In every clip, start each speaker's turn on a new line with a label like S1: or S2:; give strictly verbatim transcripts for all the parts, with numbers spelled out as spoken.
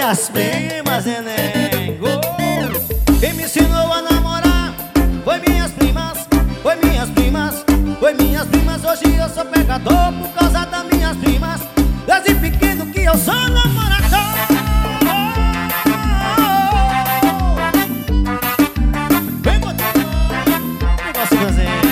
S1: das primas, neném. Oh. Quem me ensinou a namorar foi minhas primas, foi minhas primas, foi minhas primas. Hoje eu sou pegador por causa das minhas primas. Desde pequeno que eu sou namorador. Vem com tudo, negócio fazer.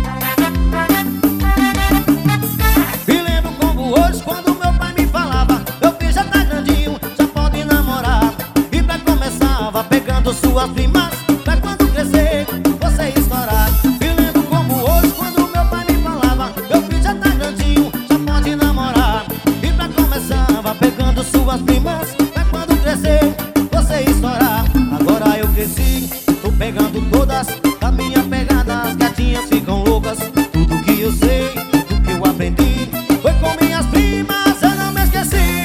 S1: Me lembro como hoje, quando meu pai me falava: meu filho já tá grandinho, já pode namorar. E pra começar, vá pegando suas primas, pra quando crescer, você estourar. Me lembro como hoje, quando meu pai me falava: meu filho já tá grandinho, já pode namorar. E pra começar, vá pegando suas primas, pra quando crescer, você estourar. Agora eu cresci, tô pegando todas, da minha pegada as gatinhas ficam loucas. Tudo que eu sei, tudo que eu aprendi, foi com minhas primas, eu não me esqueci.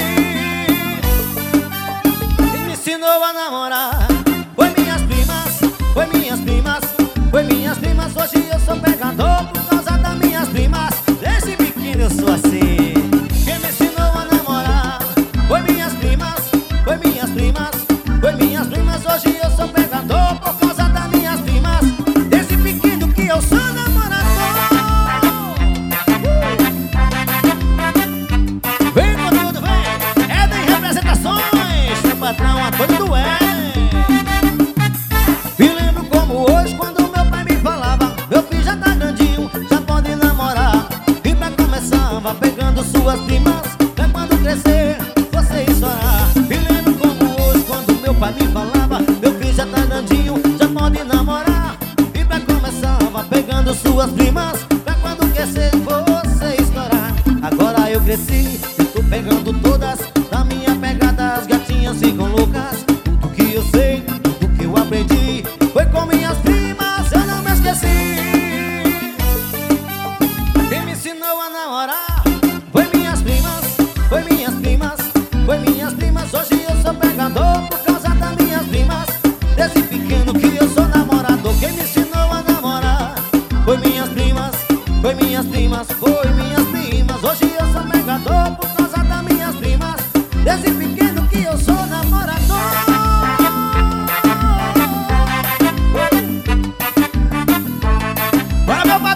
S1: Quem me ensinou a namorar foi minhas primas, foi minhas primas, foi minhas primas. Hoje eu sou pegador por causa das minhas primas. Desde pequeno eu sou assim. Quem me ensinou a namorar foi minhas primas, foi minhas primas, foi minhas primas. Hoje eu sou pegador por causa das minhas primas. Desde pequeno que eu sou namorador. Vem com tudo, vem! É de representações, meu patrão Antônio do Éden. Me lembro como hoje, quando meu pai me falava: meu filho já tá grandinho, já pode namorar. E pra começar, vá pegando suas primas, pra quando crescer, você estourar. Me lembro como hoje, quando meu pai me falava: meu filho já tá grandinho, já pode namorar. E pra começar, vá pegando suas primas, pra quando crescer, você estourar. Agora eu cresci, tô pegando todas, da minha pegada as gatinhas ficam loucas. Tudo que eu sei, tudo que eu aprendi, foi com minhas primas, eu não me esqueci. Quem me ensinou a namorar foi minhas primas, foi minhas primas, foi minhas primas. Hoje eu sou pegador por causa das minhas primas. Desde pequeno que eu sou namorador. Quem me ensinou a namorar foi minhas primas, foi minhas primas, foi minhas primas. Hoje eu sou pegador por causa das minhas primas. Desde pequeno que eu sou namorador. Bora, meu patrão!